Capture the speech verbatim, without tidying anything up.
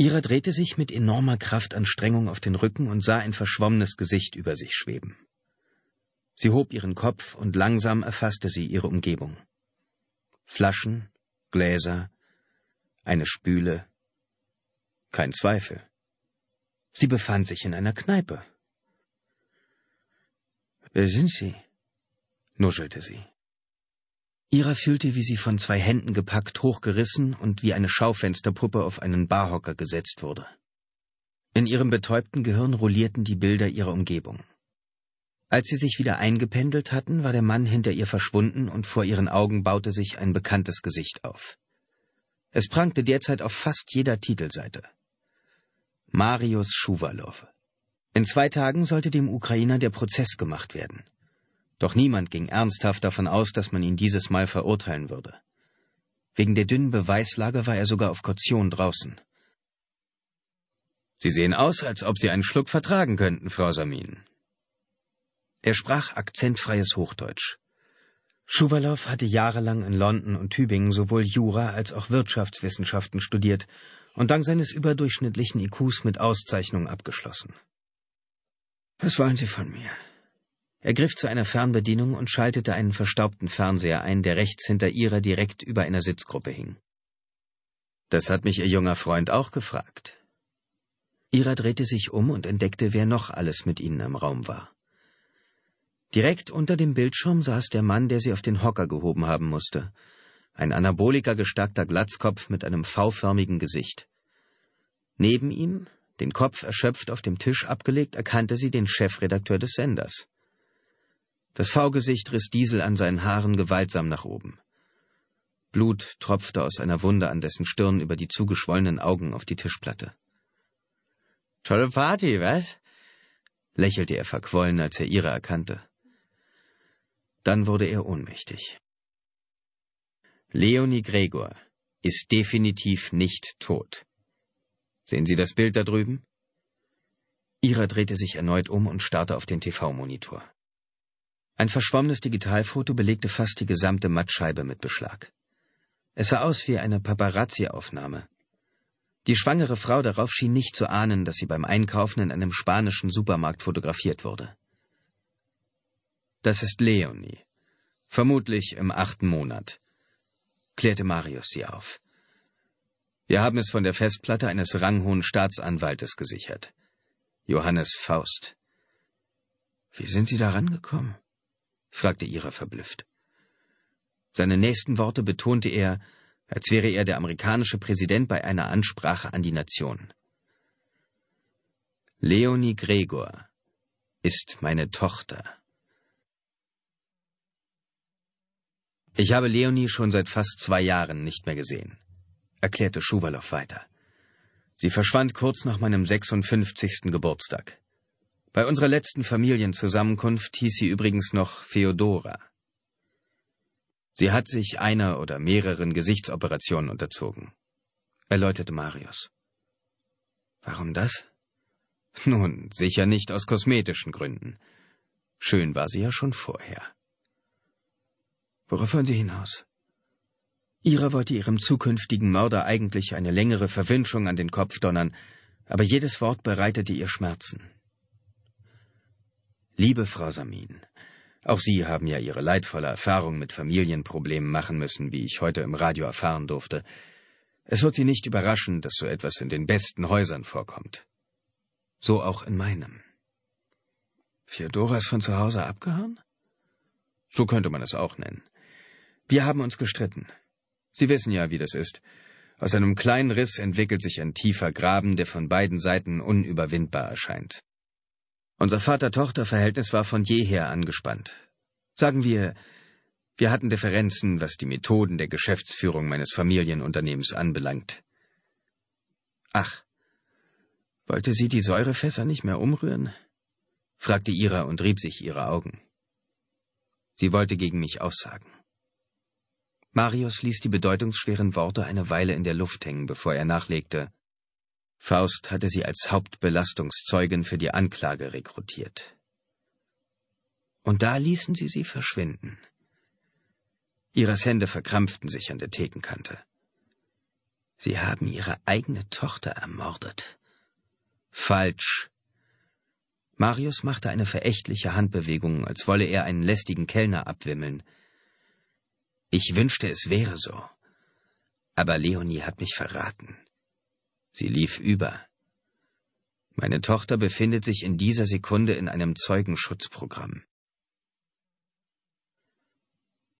Ira drehte sich mit enormer Kraftanstrengung auf den Rücken und sah ein verschwommenes Gesicht über sich schweben. Sie hob ihren Kopf und langsam erfasste sie ihre Umgebung. Flaschen, Gläser, eine Spüle. Kein Zweifel. Sie befand sich in einer Kneipe. »Wer sind Sie?« nuschelte sie. Ira fühlte, wie sie von zwei Händen gepackt, hochgerissen und wie eine Schaufensterpuppe auf einen Barhocker gesetzt wurde. In ihrem betäubten Gehirn rollierten die Bilder ihrer Umgebung. Als sie sich wieder eingependelt hatten, war der Mann hinter ihr verschwunden und vor ihren Augen baute sich ein bekanntes Gesicht auf. Es prangte derzeit auf fast jeder Titelseite. Marius Schuwalow. In zwei Tagen sollte dem Ukrainer der Prozess gemacht werden. Doch niemand ging ernsthaft davon aus, dass man ihn dieses Mal verurteilen würde. Wegen der dünnen Beweislage war er sogar auf Kaution draußen. »Sie sehen aus, als ob Sie einen Schluck vertragen könnten, Frau Samin.« Er sprach akzentfreies Hochdeutsch. Schuwalow hatte jahrelang in London und Tübingen sowohl Jura als auch Wirtschaftswissenschaften studiert und dank seines überdurchschnittlichen I Qs mit Auszeichnung abgeschlossen. »Was wollen Sie von mir?« Er griff zu einer Fernbedienung und schaltete einen verstaubten Fernseher ein, der rechts hinter Ira direkt über einer Sitzgruppe hing. »Das hat mich Ihr junger Freund auch gefragt.« Ira drehte sich um und entdeckte, wer noch alles mit ihnen im Raum war. Direkt unter dem Bildschirm saß der Mann, der sie auf den Hocker gehoben haben musste. Ein anabolika-gestärkter Glatzkopf mit einem V-förmigen Gesicht. Neben ihm, den Kopf erschöpft auf dem Tisch abgelegt, erkannte sie den Chefredakteur des Senders. Das V-Gesicht riss Diesel an seinen Haaren gewaltsam nach oben. Blut tropfte aus einer Wunde an dessen Stirn über die zugeschwollenen Augen auf die Tischplatte. »Tolle Party, was?« lächelte er verquollen, als er Ira erkannte. Dann wurde er ohnmächtig. Leonie Gregor ist definitiv nicht tot. Sehen Sie das Bild da drüben? Ira drehte sich erneut um und starrte auf den T V-Monitor. Ein verschwommenes Digitalfoto belegte fast die gesamte Mattscheibe mit Beschlag. Es sah aus wie eine Paparazzi-Aufnahme. Die schwangere Frau darauf schien nicht zu ahnen, dass sie beim Einkaufen in einem spanischen Supermarkt fotografiert wurde. »Das ist Leonie. Vermutlich im achten Monat«, klärte Marius sie auf. »Wir haben es von der Festplatte eines ranghohen Staatsanwaltes gesichert. Johannes Faust.« »Wie sind Sie da rangekommen?« fragte Ira verblüfft. Seine nächsten Worte betonte er, als wäre er der amerikanische Präsident bei einer Ansprache an die Nation. »Leonie Gregor ist meine Tochter.« »Ich habe Leonie schon seit fast zwei Jahren nicht mehr gesehen«, erklärte Schuwalow weiter. »Sie verschwand kurz nach meinem sechsundfünfzigsten Geburtstag. Bei unserer letzten Familienzusammenkunft hieß sie übrigens noch Feodora. Sie hat sich einer oder mehreren Gesichtsoperationen unterzogen«, erläuterte Marius. »Warum das?« »Nun, sicher nicht aus kosmetischen Gründen. Schön war sie ja schon vorher.« »Worauf wollen Sie hinaus?« Ira wollte ihrem zukünftigen Mörder eigentlich eine längere Verwünschung an den Kopf donnern, aber jedes Wort bereitete ihr Schmerzen. »Liebe Frau Samin, auch Sie haben ja Ihre leidvolle Erfahrung mit Familienproblemen machen müssen, wie ich heute im Radio erfahren durfte. Es wird Sie nicht überraschen, dass so etwas in den besten Häusern vorkommt. So auch in meinem.« »Feodora ist von zu Hause abgehauen?« »So könnte man es auch nennen. Wir haben uns gestritten. Sie wissen ja, wie das ist. Aus einem kleinen Riss entwickelt sich ein tiefer Graben, der von beiden Seiten unüberwindbar erscheint. Unser Vater-Tochter-Verhältnis war von jeher angespannt. Sagen wir, wir hatten Differenzen, was die Methoden der Geschäftsführung meines Familienunternehmens anbelangt. »Ach, wollte sie die Säurefässer nicht mehr umrühren?« fragte Ira und rieb sich ihre Augen. Sie wollte gegen mich aussagen. Marius ließ die bedeutungsschweren Worte eine Weile in der Luft hängen, bevor er nachlegte. Faust hatte sie als Hauptbelastungszeugin für die Anklage rekrutiert. Und da ließen sie sie verschwinden. Iras Hände verkrampften sich an der Thekenkante. Sie haben Ihre eigene Tochter ermordet. Falsch. Marius machte eine verächtliche Handbewegung, als wolle er einen lästigen Kellner abwimmeln. Ich wünschte, es wäre so. Aber Leonie hat mich verraten. Sie lief über. Meine Tochter befindet sich in dieser Sekunde in einem Zeugenschutzprogramm.